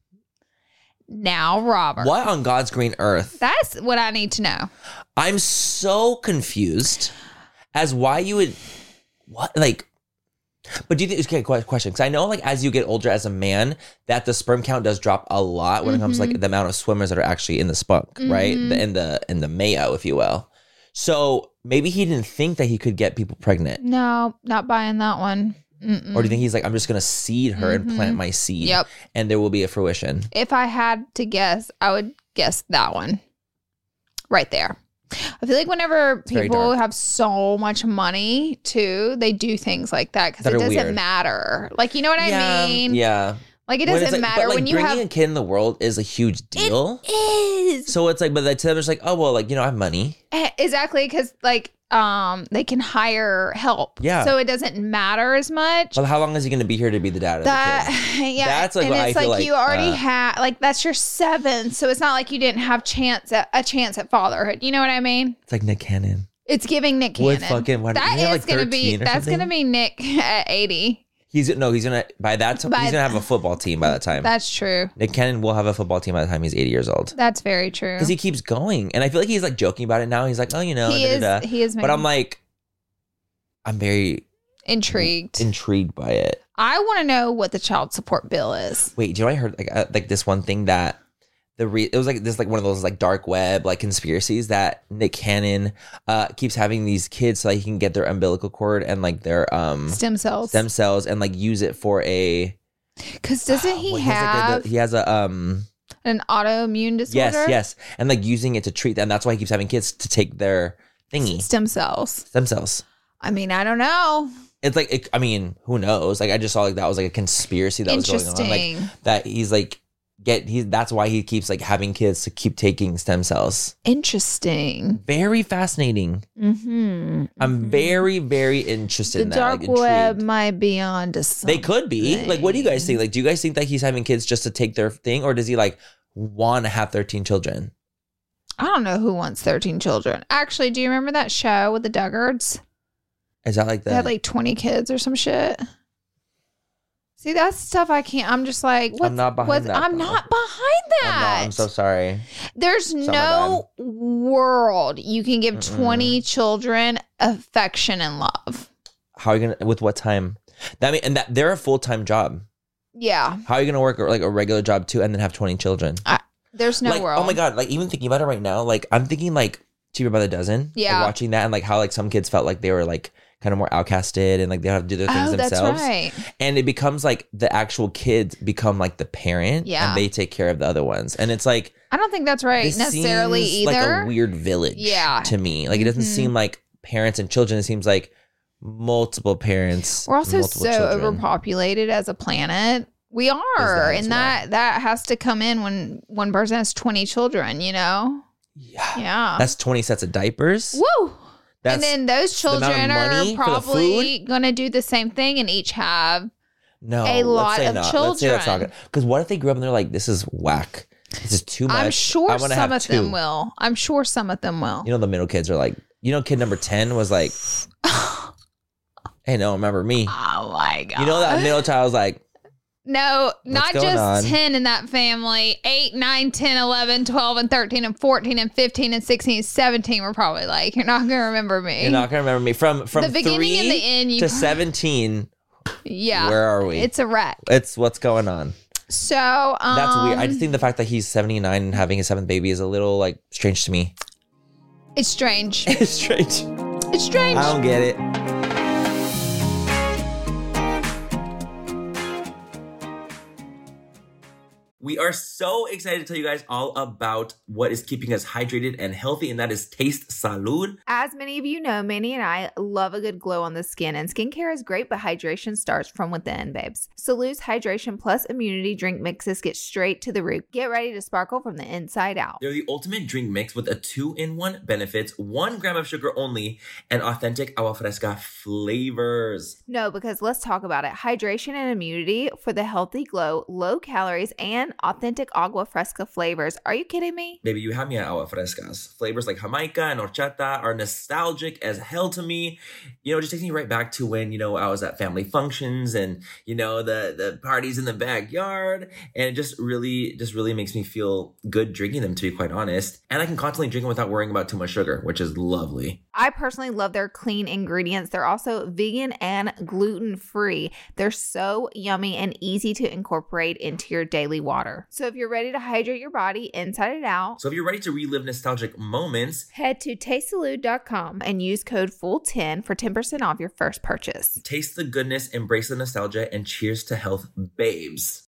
What on God's green earth? That's what I need to know. I'm so confused as why you would, what, like, but do you think, okay, question, because I know like as you get older as a man, that the sperm count does drop a lot when it comes to like the amount of swimmers that are actually in the spunk, right? In the Mayo, if you will. So maybe he didn't think that he could get people pregnant. No, not buying that one. Mm-mm. Or do you think he's like, I'm just going to seed her and plant my seed and there will be a fruition? If I had to guess, I would guess that one right there. I feel like whenever people have so much money too, they do things like that because it doesn't matter. Like, you know what I mean? Yeah. Like, it doesn't matter when you have... bringing a kid in the world is a huge deal. It is. So it's like, but to them, it's like, oh, well, like, you know, I have money. Exactly, because like, they can hire help. Yeah. So it doesn't matter as much. But how long is he going to be here to be the dad of the kid? Yeah. That's like, and what it's I feel like you already had, like, that's your 7th. So it's not like you didn't have a chance at fatherhood. You know what I mean? It's like Nick Cannon. It's giving Nick Cannon. That's going to be Nick at 80. He's gonna by that time he's gonna have a football team by that time. That's true. Nick Cannon will have a football team by the time he's 80 years old. That's very true. Because he keeps going, and I feel like he's like joking about it now. He's like, oh, you know, he is. But I'm like, I'm very intrigued by it. I want to know what the child support bill is. Wait, do you know I heard like this one thing that it was like this like one of those like dark web like conspiracies that Nick Cannon keeps having these kids so that he can get their umbilical cord and like their stem cells and like use it for a because doesn't he have he has a an autoimmune disorder? Yes, and like using it to treat them. That's why he keeps having kids to take their thingy stem cells. I mean, I don't know. It's like I mean, who knows? Like I just saw like that was like a conspiracy that was going on, like that he's like. That's why he keeps like having kids to keep taking stem cells. Interesting. Very fascinating. I'm very, very interested in that. The dark web might be on to something. They could be. Like, what do you guys think? Like, do you guys think that he's having kids just to take their thing, or does he like want to have 13 children? I don't know who wants 13 children. Actually, do you remember that show with the Duggards? Is that like that? They had like 20 kids or some shit. See, that's stuff I can't. I'm just like, I'm not behind that. I'm not behind that. I'm so sorry. There's no world you can give 20 children affection and love. How are you gonna? With what time? That they're a full-time job. Yeah. How are you gonna work like a regular job too, and then have 20 children? There's no world. Oh my God! Like even thinking about it right now, like I'm thinking like Cheaper by the Dozen. Yeah. Like, watching that and like how like some kids felt like they were like kind of more outcasted and like they have to do their things themselves. That's right. And it becomes like the actual kids become like the parent and they take care of the other ones. And it's like, I don't think that's right necessarily either. Like a weird village to me. Like it doesn't seem like parents and children. It seems like multiple parents. We're also so overpopulated as a planet. We are. And that has to come in when one person has 20 children, you know? Yeah. That's 20 sets of diapers. Woo! That's and then those children are probably going to do the same thing and each have a lot of children. Let's say that's not good. Because what if they grew up and they're like, this is whack. This is too much. I'm sure some of them will. I'm sure some of them will. You know, the middle kids are like, kid number 10 was like, hey, no, remember me. Oh my God. You know, that middle child was like, no, not just 10 in that family. 8, 9, 10, 11, 12, and 13, and 14, and 15, and 16, and 17 were probably like, you're not going to remember me. You're not going to remember me. From the beginning 3 and the end, to 17. Yeah. Where are we? It's a wreck. It's what's going on. So that's weird. I just think the fact that he's 79 and having his 7th baby is a little like strange to me. It's strange. It's strange. It's strange. I don't get it. We are so excited to tell you guys all about what is keeping us hydrated and healthy, and that is Taste Salud. As many of you know, Manny and I love a good glow on the skin, and skincare is great, but hydration starts from within, babes. Salud's Hydration Plus Immunity Drink Mixes get straight to the root. Get ready to sparkle from the inside out. They're the ultimate drink mix with a 2-in-1 benefits, 1 gram of sugar only, and authentic agua fresca flavors. No, because let's talk about it. Hydration and immunity for the healthy glow, low calories, and authentic agua fresca flavors. Are you kidding me? Baby, you have me at agua frescas. Flavors like Jamaica and horchata are nostalgic as hell to me. You know, it just takes me right back to when, I was at family functions and, the parties in the backyard. And it just really makes me feel good drinking them, to be quite honest. And I can constantly drink them without worrying about too much sugar, which is lovely. I personally love their clean ingredients. They're also vegan and gluten-free. They're so yummy and easy to incorporate into your daily water. So if you're ready to hydrate your body inside and out. So if you're ready to relive nostalgic moments. Head to tastesalud.com and use code FULL10 for 10% off your first purchase. Taste the goodness, embrace the nostalgia, and cheers to health, babes.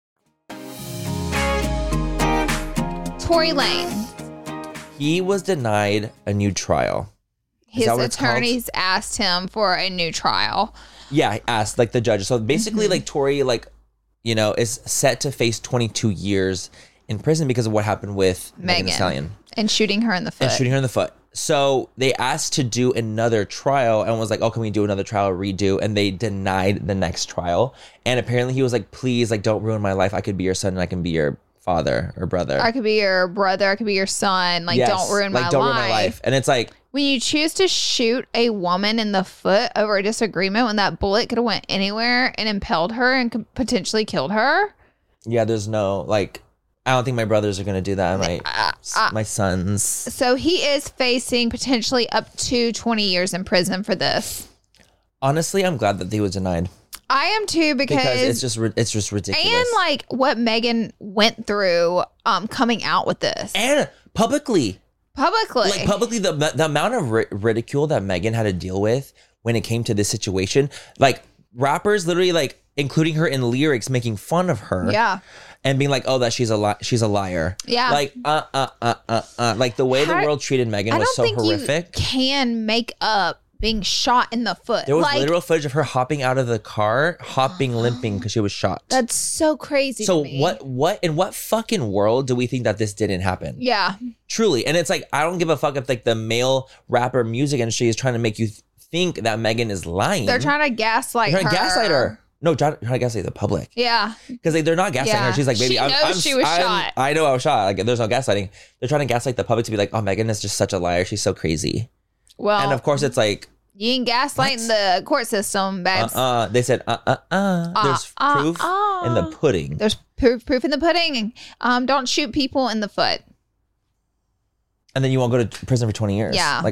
Tory Lanez. He was denied a new trial. His attorneys asked him for a new trial. Yeah, I asked the judge. So basically Tory is set to face 22 years in prison because of what happened with Megan Thee Stallion. And shooting her in the foot. So they asked to do another trial and was like, oh, can we do another trial, redo? And they denied the next trial. And apparently he was like, please, don't ruin my life. I could be your son and I can be your father or brother. I could be your brother. I could be your son. Yes, don't ruin my life. Don't ruin my life. And it's like, when you choose to shoot a woman in the foot over a disagreement when that bullet could have went anywhere and impaled her and could potentially killed her. Yeah, there's no, I don't think my brothers are going to do that. My sons. So he is facing potentially up to 20 years in prison for this. Honestly, I'm glad that he was denied. I am too because it's just ridiculous. And what Megan went through coming out with this. And publicly. Publicly, the amount of ridicule that Megan had to deal with when it came to this situation, rappers literally including her in lyrics, making fun of her, and being like, "Oh, that she's a liar." Yeah, the way the world treated Megan was so horrific. You can make up being shot in the foot. There was literal footage of her hopping out of the car, limping because she was shot. That's so crazy. So what in what fucking world do we think that this didn't happen? Yeah. Truly. And it's I don't give a fuck if the male rapper music industry is trying to make you think that Megan is lying. They're trying to gaslight her. No, trying to gaslight the public. Yeah. Because they're not gaslighting her. She's like, baby, she was shot. I know I was shot. There's no gaslighting. They're trying to gaslight the public to be like, oh, Megan is just such a liar. She's so crazy. Well, and of course it's you ain't gaslighting the court system, babes. They said, there's proof in the pudding. There's proof in the pudding. Don't shoot people in the foot. And then you won't go to prison for 20 years. Yeah.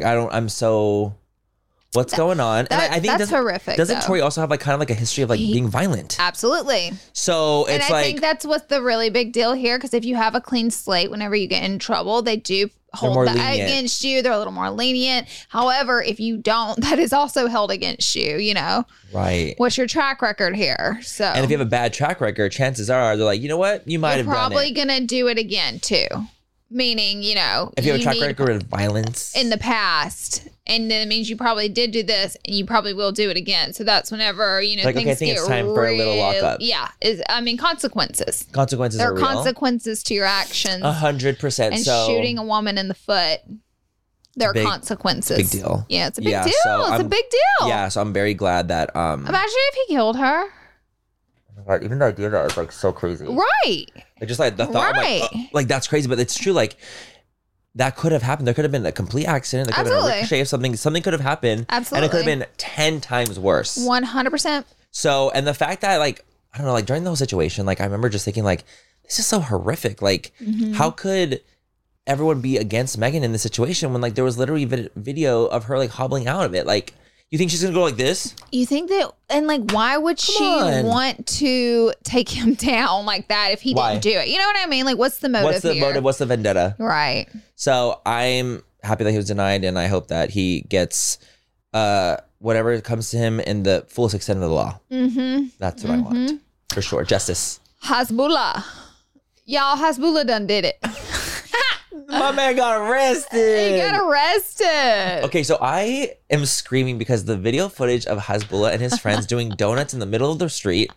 What's going on? And I think that's horrific. Doesn't Tory also have kind of a history of being violent? Absolutely. So it's and I think that's what's the really big deal here. Because if you have a clean slate, whenever you get in trouble, they do hold that against you. They're a little more lenient. However, if you don't, that is also held against you. Right. What's your track record here? So, and if you have a bad track record, chances are they're like, you know what, you might have done it. Probably gonna do it again too. Meaning, you know, if you have a track record of violence in the past, and then it means you probably did do this, and you probably will do it again. So that's whenever, you know, like, things okay, I think get it's time for a little lockup. Yeah, consequences. Consequences there are are real. consequences to your actions. 100%. And so shooting a woman in the foot, there are consequences. Big deal. Yeah, it's a big deal. So it's a big deal. Yeah, so I'm very glad that. Imagine if he killed her. God, even the idea of that is like so crazy. Right. Like just like the thought, Right. like that's crazy, but it's true. Like that could have happened. There could have been a complete accident. There could have been a ricochet of something. Something could have happened. Absolutely. And it could have been 10 times worse. 100%. So, and the fact that like, I don't know, like during the whole situation, like I remember just thinking like, this is so horrific. Like how could everyone be against Megan in this situation when like there was literally video of her like hobbling out of it? Like, you think she's gonna go like this? You think that, and like, why would she want to take him down like that if he didn't do it? You know what I mean? Like, what's the motive? What's the motive? What's the vendetta? Right. So I'm happy that he was denied, and I hope that he gets whatever comes to him in the fullest extent of the law. That's what I want for sure. Justice. Hasbulla, y'all. Hasbulla done did it. My man got arrested. He got arrested. Okay, so I am screaming because the video footage of Hasbulla and his friends doing donuts in the middle of the street.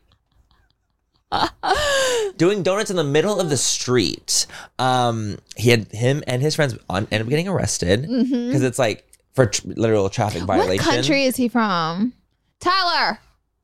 Doing donuts in the middle of the street. He had him and his friends ended up getting arrested because it's like for literal traffic violation. What country is he from? Tyler,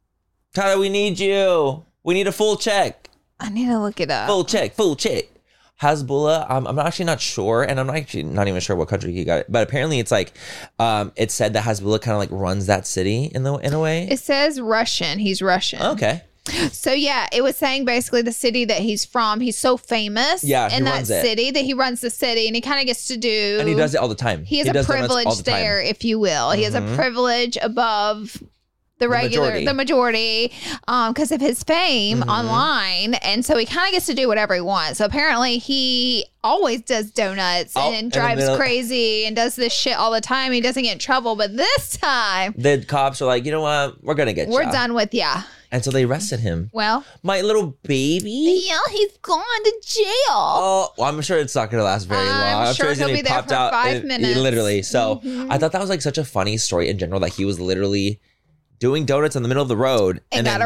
we need you. We need a full check. I need to look it up. Full check. Hasbulla, I'm actually not sure, and I'm actually not even sure what country he got it. But apparently, it's like it said that Hasbulla kind of like runs that city in a way. It says Russian. He's Russian. Okay. So yeah, it was saying basically the city that he's from. He's so famous in that city that he runs the city, and he kind of gets to do. And he does it all the time. He has a privilege there, if you will. He has a privilege above the majority, because of his fame online. And so he kind of gets to do whatever he wants. So apparently he always does donuts and drives crazy and does this shit all the time. He doesn't get in trouble. But this time, the cops are like, you know what? We're going to get you. We're done with ya. And so they arrested him. Well, my little baby. Yeah, he's gone to jail. Oh, well, I'm sure it's not going to last very long. I'm sure he's going to be there for 5 minutes. Literally. So I thought that was like such a funny story in general. Like he was literally doing donuts in the middle of the road and got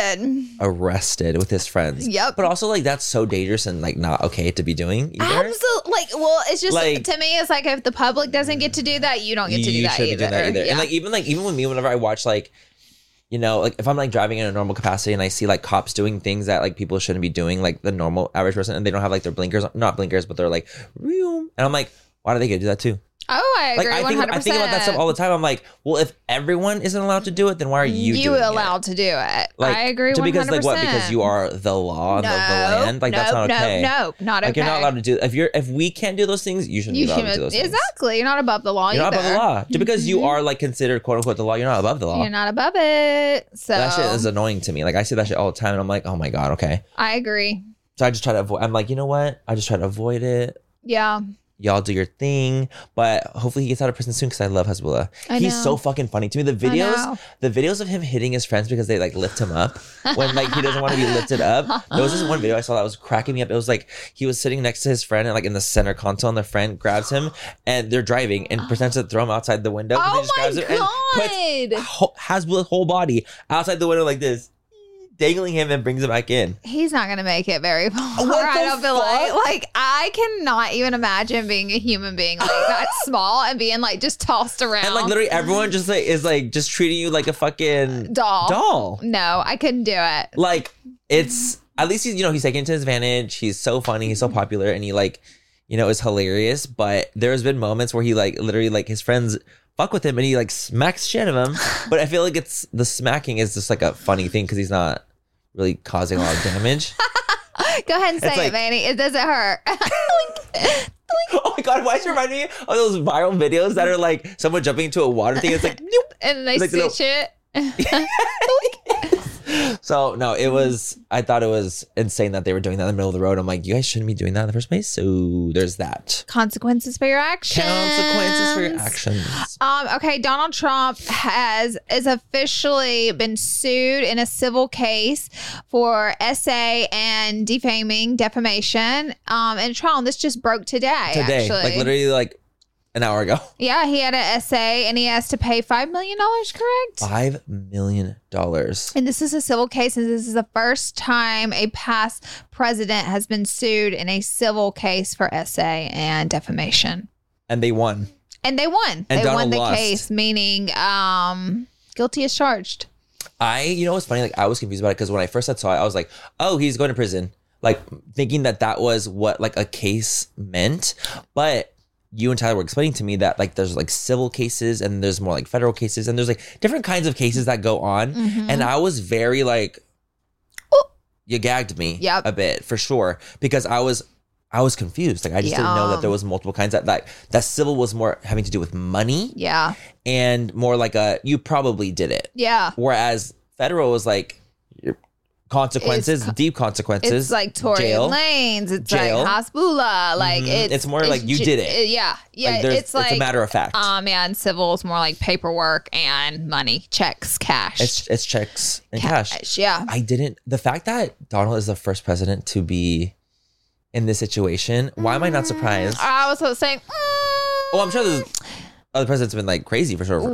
arrested with his friends. Yep. But also like that's so dangerous and like not okay to be doing either. Absolutely. Like, well, it's just like, to me, it's like if the public doesn't get to do that, you don't get to do that either. Yeah. And even with me, whenever I watch like, you know, like if I'm like driving in a normal capacity and I see like cops doing things that like people shouldn't be doing, like the normal average person, and they don't have like their blinkers, not blinkers, but they're like, and I'm like, why do they get to do that too? Oh, I agree. Like, 100%. I think about that stuff all the time. I'm like, well, if everyone isn't allowed to do it, then why are you doing allowed to do it? Like, I agree 100%. Because like what? Because you are the law and the land? Like that's not okay. No, not okay. Like you're not allowed to do if we can't do those things, you shouldn't be allowed to do those things. Exactly. You're not above the law You're not above the law. Just because you are like considered quote unquote the law, you're not above the law. You're not above it. So that shit is annoying to me. Like I see that shit all the time and I'm like, oh my God, okay. I agree. So I just try to avoid. I'm like, you know what? I just try to avoid it. Yeah. Y'all do your thing, but hopefully he gets out of prison soon because I love Hasbulla. He's so fucking funny to me. The videos of him hitting his friends because they like lift him up when like he doesn't want to be lifted up. There was this one video I saw that was cracking me up. It was like he was sitting next to his friend and like in the center console, and the friend grabs him and they're driving and pretends to throw him outside the window. Oh just my grabs him and puts Hasbulla's whole body outside the window like this, dangling him and brings him back in. He's not gonna make it very far. I don't feel like I cannot even imagine being a human being like that small and being like just tossed around. And like literally everyone just like is like just treating you like a fucking doll. No, I couldn't do it. Like it's at least he's taking it to his advantage. He's so funny, he's so popular, and he like, is hilarious. But there's been moments where he like literally like his friends fuck with him and he like smacks shit of him. But I feel like it's the smacking is just like a funny thing because he's not really causing a lot of damage. Go ahead and say it, Manny. It doesn't hurt. Oh my God, why does it remind me of those viral videos that are like someone jumping into a water thing? It's like, and they stitch it. So no, I thought it was insane that they were doing that in the middle of the road. I'm like, you guys shouldn't be doing that in the first place. So there's that. Consequences for your actions. Okay, Donald Trump is officially been sued in a civil case for essay and defamation. And Tron, this just broke today. Actually. Like literally like an hour ago. Yeah, he had an essay and he has to pay $5 million, correct? $5 million. And this is a civil case, and this is the first time a past president has been sued in a civil case for essay and defamation. And they won. And they won. And they Donald won the lost. case, meaning guilty as charged. You know what's funny? Like I was confused about it because when I first saw it, I was like, oh, he's going to prison. Like thinking that was what like a case meant. But you and Tyler were explaining to me that like there's like civil cases and there's more like federal cases and there's like different kinds of cases that go on. Mm-hmm. And I was very like, you gagged me a bit for sure because I was confused. Like I just didn't know that there was multiple kinds that civil was more having to do with money. Yeah. And more like you probably did it. Yeah. Whereas federal was like consequences, deep consequences. It's like Tory Lanez. It's jail. Like Hasbullah. Like it's more like you did it. Yeah. Like it's a matter of fact. And civil is more like paperwork and money, checks, cash. It's checks and cash. Yeah. The fact that Donald is the first president to be in this situation, why am I not surprised? I was saying, oh, I'm sure there's other presidents have been like crazy for sure.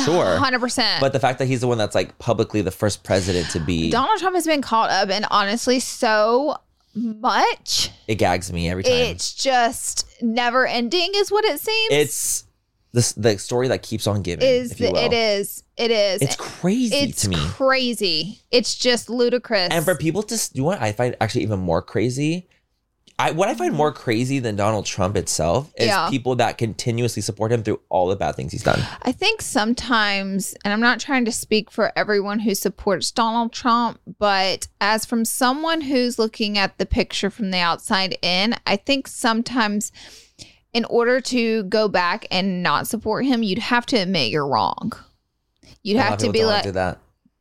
100%. But the fact that he's the one that's like publicly the first president to be. Donald Trump has been caught up in honestly so much. It gags me every time. It's just never ending is what it seems. It's the story that keeps on giving. If you will. It is. It's crazy to me. It's crazy. It's just ludicrous. And for people to do what I find actually even more crazy. What I find more crazy than Donald Trump itself is people that continuously support him through all the bad things he's done. I think sometimes, and I'm not trying to speak for everyone who supports Donald Trump, but as from someone who's looking at the picture from the outside in, I think sometimes in order to go back and not support him, you'd have to admit you're wrong. You'd have to be like, do that.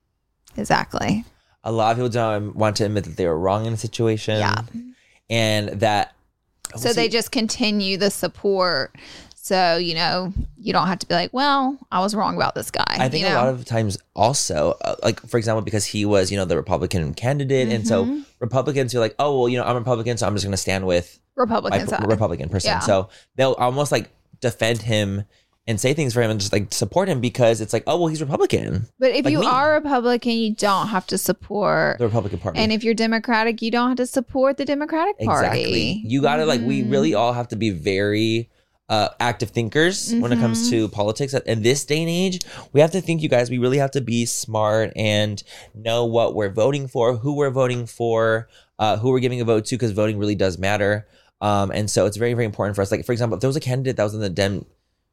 Exactly. A lot of people don't want to admit that they were wrong in a situation. Yeah. And that so they just continue the support. So, you don't have to be like, well, I was wrong about this guy. I think a lot of times also, like, for example, because he was, the Republican candidate. Mm-hmm. And so Republicans are like, oh, well, I'm a Republican, so I'm just going to stand with Republican person. Yeah. So they'll almost like defend him and say things for him and just like support him because it's like, oh, well, he's Republican. But if you are Republican, you don't have to support the Republican Party. And if you're Democratic, you don't have to support the Democratic Party. Exactly. You got to we really all have to be very active thinkers when it comes to politics. In this day and age, we have to think, you guys, we really have to be smart and know what we're voting for, who we're voting for, who we're giving a vote to, because voting really does matter. And so it's very, very important for us. Like, for example, if there was a candidate that was in the Dem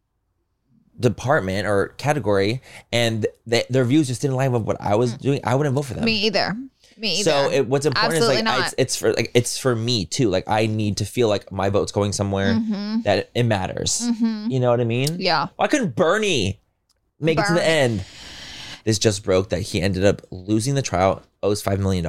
department or category and their views just didn't line with what I was doing, I wouldn't vote for them. Me either. So what's important Absolutely is like it's for me too. Like I need to feel like my vote's going somewhere that it matters. You know what I mean? Yeah. Why couldn't Bernie make it to the end? This just broke that he ended up losing the trial, owes $5 million.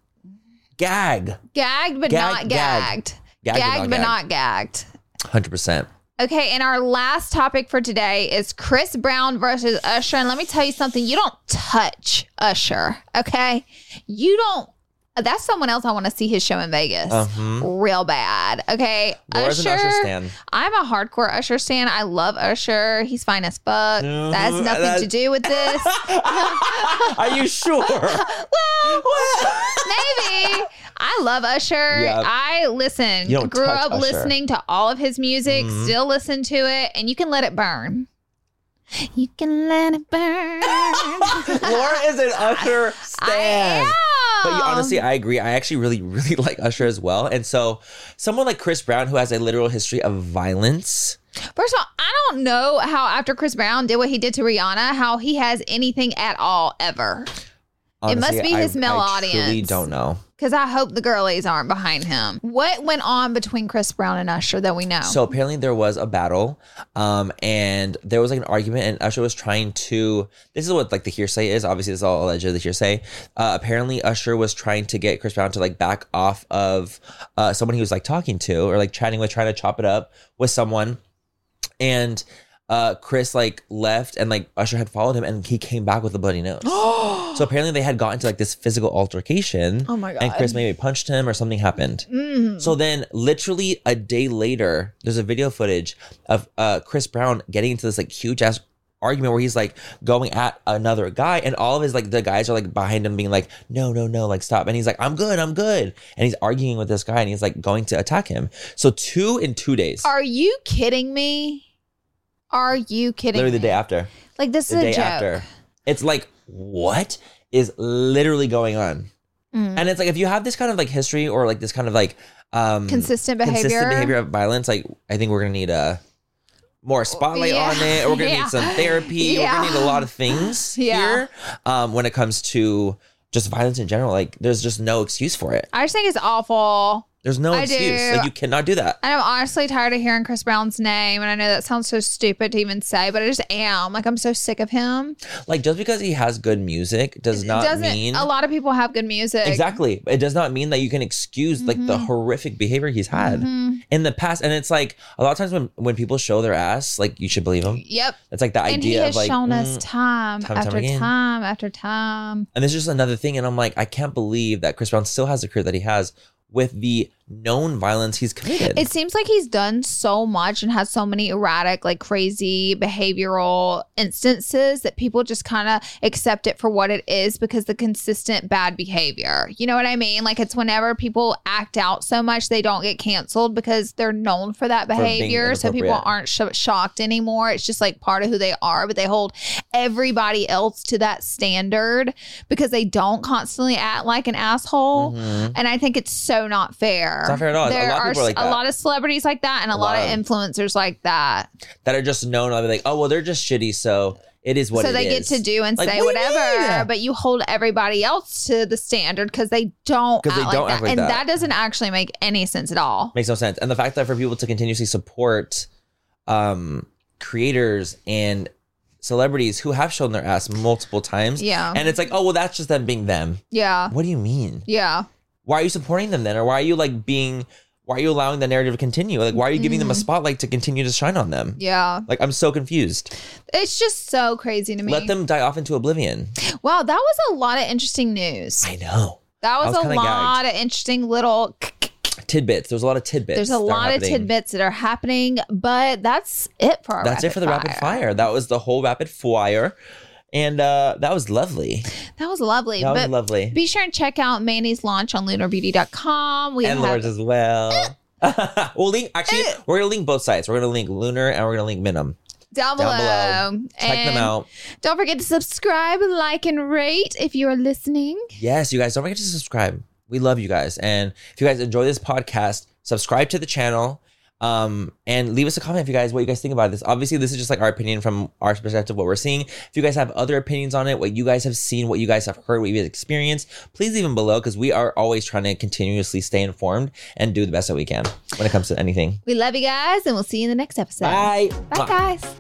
Gagged but not gagged. Gagged but not gagged. 100%. Okay, and our last topic for today is Chris Brown versus Usher. And let me tell you something. You don't touch Usher, okay? You don't. That's someone else I want to see his show in Vegas. Real bad, okay? Laura's an Usher stan. I'm a hardcore Usher stan. I love Usher. He's fine as fuck. That has nothing to do with this. Are you sure? Well, maybe. I love Usher. Yep. I grew up Usher. Listening to all of his music, still listen to it, and you can let it burn. You can let it burn. Laura is an Usher stan. I am. But honestly, I agree. I actually really, really like Usher as well. And so someone like Chris Brown, who has a literal history of violence. First of all, I don't know how after Chris Brown did what he did to Rihanna, how he has anything at all ever. Honestly, it must be his male audience. I truly don't know. Because I hope the girlies aren't behind him. What went on between Chris Brown and Usher that we know? So apparently there was a battle, and there was like an argument, and Usher was trying to. This is what like the hearsay is. Obviously, it's all allegedly hearsay. Apparently, Usher was trying to get Chris Brown to like back off of someone he was like talking to or like chatting with, trying to chop it up with someone, and. Chris like left and like Usher had followed him and he came back with a bloody nose. So apparently they had gotten to like this physical altercation. Oh my God. And Chris maybe punched him or something happened. So then literally a day later, there's a video footage of Chris Brown getting into this like huge ass argument where he's like going at another guy and all of his like the guys are like behind him being like no like stop, and he's like I'm good, and he's arguing with this guy and he's like going to attack him. So 2 days. Are you kidding me? Are you kidding Literally me? the day after. Like, this is a joke. It's like, what is literally going on? And it's like, if you have this kind of like history or like this kind of like consistent behavior of violence, like I think we're gonna need a more spotlight on it, or we're gonna need some therapy. We're gonna need a lot of things here when it comes to just violence in general. Like there's just no excuse for it. I just think it's awful. There's no excuse. Like you cannot do that. And I'm honestly tired of hearing Chris Brown's name. And I know that sounds so stupid to even say, but I just am. Like, I'm so sick of him. Like, just because he has good music does not mean... A lot of people have good music. Exactly. It does not mean that you can excuse like the horrific behavior he's had in the past. And it's like, a lot of times when people show their ass, like, you should believe them. Yep. It's like the idea of like... And he has shown us time after time. And there's just another thing. And I'm like, I can't believe that Chris Brown still has the career that he has with the known violence he's committed. It seems like he's done so much and has so many erratic, like crazy behavioral instances that people just kind of accept it for what it is because the consistent bad behavior. You know what I mean? Like it's whenever people act out so much, they don't get canceled because they're known for that behavior. So people aren't shocked anymore. It's just like part of who they are, but they hold everybody else to that standard because they don't constantly act like an asshole. And I think it's so not fair. It's not fair at all. There a lot of people are like that. A lot of celebrities like that and a lot of influencers like that. That are just known. I'll be like, oh, well, they're just shitty. So it is what it is. So they get to do and like, say whatever, but you hold everybody else to the standard because they don't act like that. And that doesn't actually make any sense at all. Makes no sense. And the fact that for people to continuously support creators and celebrities who have shown their ass multiple times. Yeah. And it's like, oh, well, that's just them being them. Yeah. What do you mean? Yeah. Why are you supporting them then? Or why are you why are you allowing the narrative to continue? Like, why are you giving them a spotlight to continue to shine on them? Yeah. Like, I'm so confused. It's just so crazy to me. Let them die off into oblivion. Wow, that was a lot of interesting news. I know. That was a lot of interesting little tidbits. There's a lot of tidbits. There's a lot of tidbits that are happening, but that's it for our That's it for the rapid fire. That was the whole rapid fire. And that was lovely. That was lovely. That was lovely. Be sure and check out Manny's launch on lunarbeauty.com. And Laura's as well. We'll link, we're going to link both sites. We're going to link Lunar and we're going to link Minim. Down below. Check them out. Don't forget to subscribe, like, and rate if you are listening. Yes, you guys, don't forget to subscribe. We love you guys. And if you guys enjoy this podcast, subscribe to the channel. And leave us a comment what you guys think about this. Obviously, this is just like our opinion from our perspective, what we're seeing. If you guys have other opinions on it, what you guys have seen, what you guys have heard, what you guys experienced, please leave them below because we are always trying to continuously stay informed and do the best that we can when it comes to anything. We love you guys and we'll see you in the next episode. Bye. Bye, guys.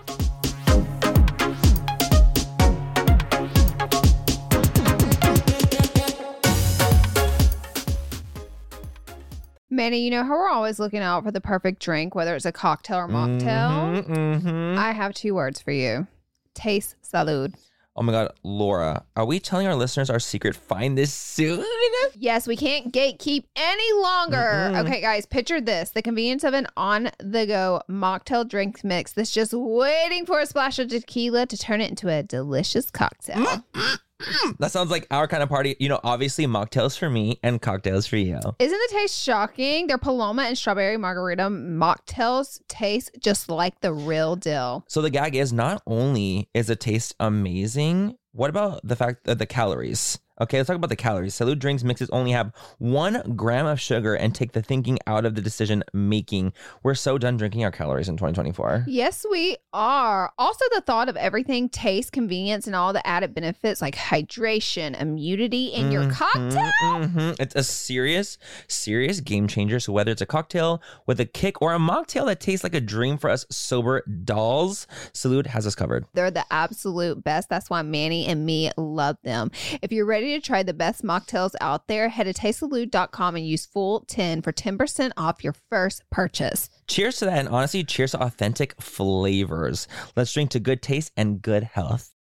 Manny, you know how we're always looking out for the perfect drink, whether it's a cocktail or mocktail? I have 2 words for you. Taste salud. Oh my God, Laura, are we telling our listeners our secret? Find this soon? Yes, we can't gatekeep any longer. Okay, guys, picture this. The convenience of an on-the-go mocktail drink mix that's just waiting for a splash of tequila to turn it into a delicious cocktail. That sounds like our kind of party. You know, obviously mocktails for me and cocktails for you. Isn't the taste shocking? Their Paloma and Strawberry Margarita mocktails taste just like the real deal. So the gag is not only is the taste amazing, what about the fact that the calories Okay, let's talk about the calories. Salud drinks mixes only have 1 gram of sugar and take the thinking out of the decision making. We're so done drinking our calories in 2024. Yes, we are. Also, the thought of everything, taste, convenience, and all the added benefits like hydration, immunity in your cocktail. It's a serious game changer. So whether it's a cocktail with a kick or a mocktail that tastes like a dream for us sober dolls, Salud has us covered. They're the absolute best. That's why Manny and me love them. If you're ready to try the best mocktails out there, head to tastesalud.com and use FULL10 for 10% off your first purchase. Cheers to that. And honestly, cheers to authentic flavors. Let's drink to good taste and good health.